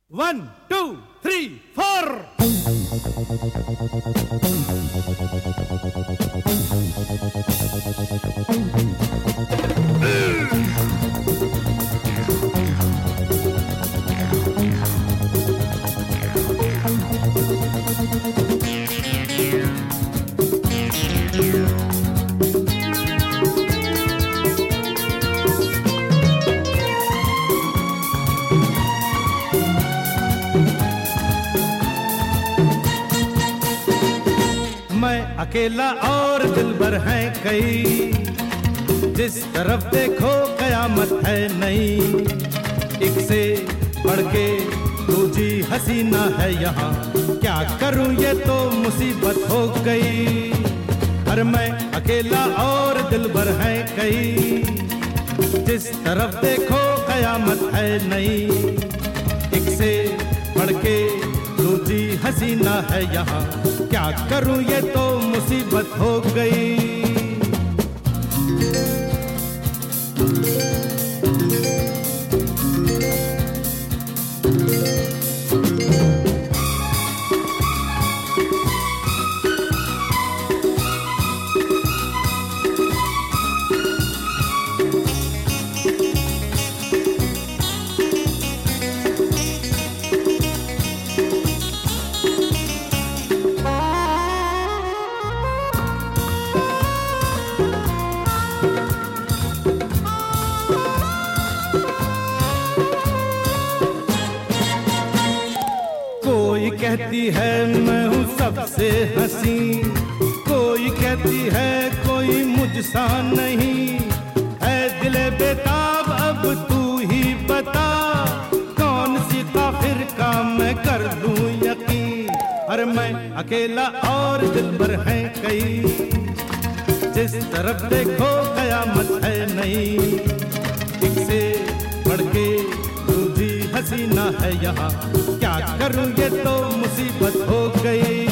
1, 2, 3, 4. मैं अकेला और दिलबर हैं कई, जिस तरफ देखो कयामत है नई। एक से बढ़ के दूजी हसीना है यहाँ, क्या करूं ये तो मुसीबत हो गई। पर मैं अकेला और दिलबर हैं कई, जिस तरफ देखो कयामत है नई। एक से बढ़ के दूजी हसीना है यहाँ, क्या करूं ये तो मुसीबत हो गई। कोई कहती है मैं हूँ सबसे हंसी, कोई कहती है कोई मुझसा नहीं। है दिले बेताब अब तू ही बता, कौन सी काफिर का मैं कर लूं यकीन। अरे मैं अकेला और दिलबर हैं कई, जिस तरफ देखो कयामत है नई। एक से बढ़ के दूजी हसीना है यहाँ, क्या करूं ये तो मुसीबत हो गई।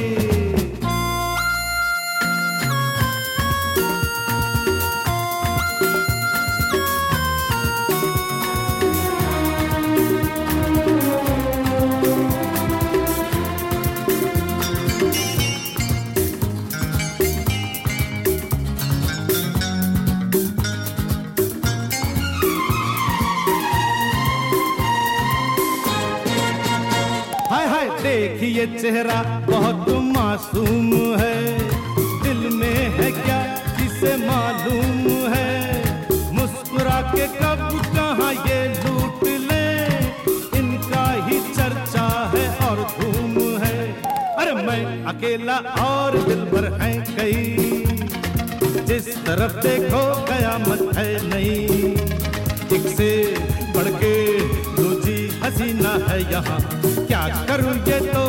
हाय हाय देखिए चेहरा बहुत मासूम है, दिल में है क्या किसे मालूम है। मुस्कुरा के कब कहाँ ये लूट ले, इनका ही चर्चा है और धूम है। अरे मैं अकेला और दिलबर हैं कई, जिस तरफ देखो कयामत है नई। एक से बढ़ के दूजी हसीना है यहाँ, क्या करूं ये तो